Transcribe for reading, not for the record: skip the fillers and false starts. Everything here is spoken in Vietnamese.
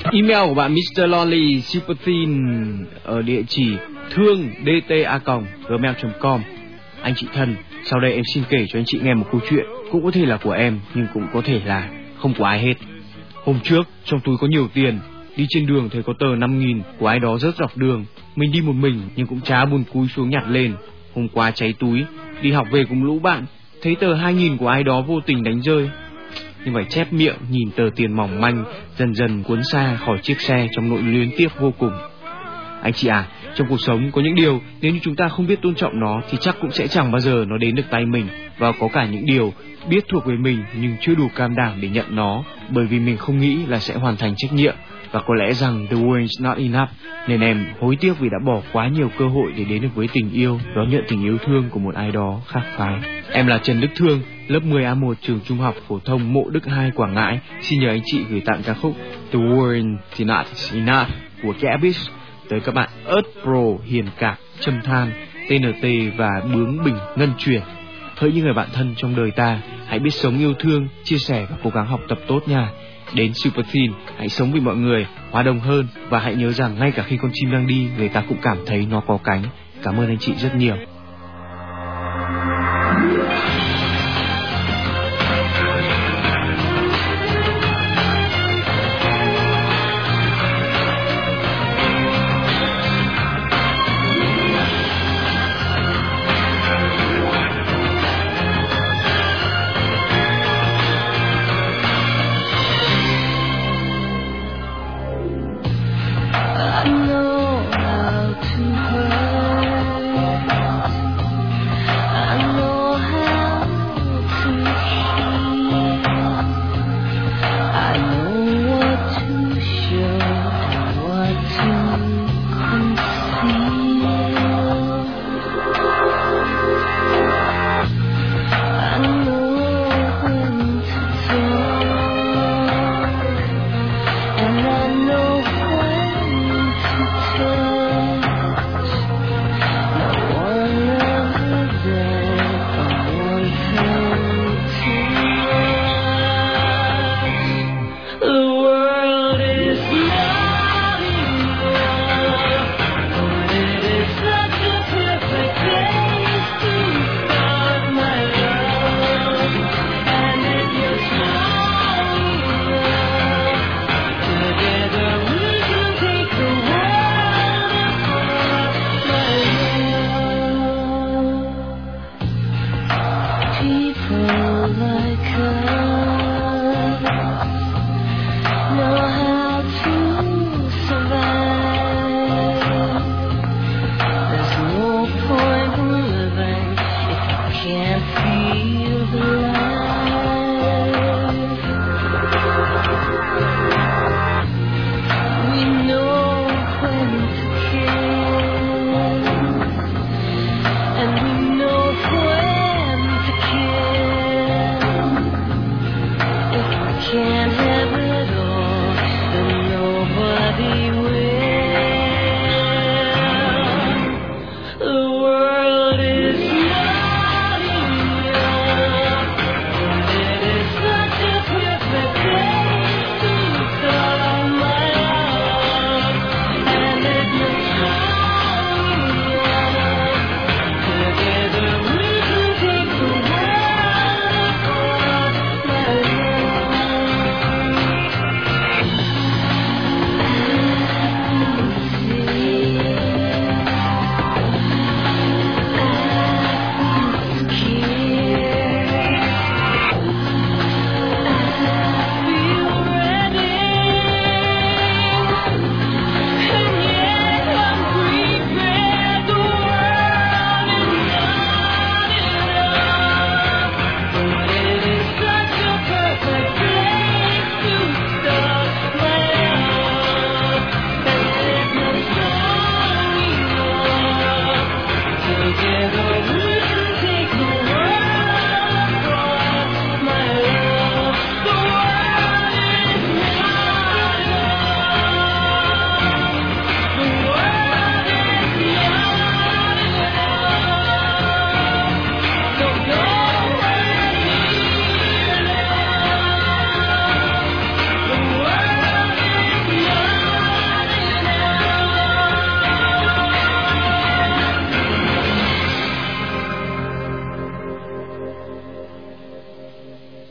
Email của bạn Mr. Lonely Sympathy ở địa chỉ thương dta@gmail.com. Anh chị thân, sau đây em xin kể cho anh chị nghe một câu chuyện, cũng có thể là của em nhưng cũng có thể là không của ai hết. Hôm trước trong túi có nhiều tiền, đi trên đường thấy có tờ 5.000 của ai đó rớt dọc đường. Mình đi một mình nhưng cũng chả buồn cúi xuống nhặt lên. Hôm qua cháy túi, đi học về cùng lũ bạn, thấy tờ 2.000 của ai đó vô tình đánh rơi. Nhưng phải chép miệng nhìn tờ tiền mỏng manh dần dần cuốn xa khỏi chiếc xe trong nỗi luyến tiếc vô cùng. Anh chị à, trong cuộc sống có những điều nếu như chúng ta không biết tôn trọng nó thì chắc cũng sẽ chẳng bao giờ nó đến được tay mình. Và có cả những điều biết thuộc về mình nhưng chưa đủ can đảm để nhận nó, bởi vì mình không nghĩ là sẽ hoàn thành trách nhiệm. Và có lẽ rằng the world is not enough, nên em hối tiếc vì đã bỏ quá nhiều cơ hội để đến được với tình yêu, đón nhận tình yêu thương của một ai đó khác phái. Em là Trần Đức Thương, lớp 10A1 trường trung học phổ thông Mộ Đức 2 Quảng Ngãi. Xin nhờ anh chị gửi tặng ca khúc The World is not enough của Cabbage tới các bạn Earth Pro, Hiền Cạc, Trâm Than, TNT và Bướng Bình Ngân Truyền. Hỡi những người bạn thân trong đời ta, hãy biết sống yêu thương, chia sẻ và cố gắng học tập tốt nha. Đến Super Thin, hãy sống vì mọi người, hòa đồng hơn và hãy nhớ rằng ngay cả khi con chim đang đi, người ta cũng cảm thấy nó có cánh. Cảm ơn anh chị rất nhiều. Can't have it all, then nobody will.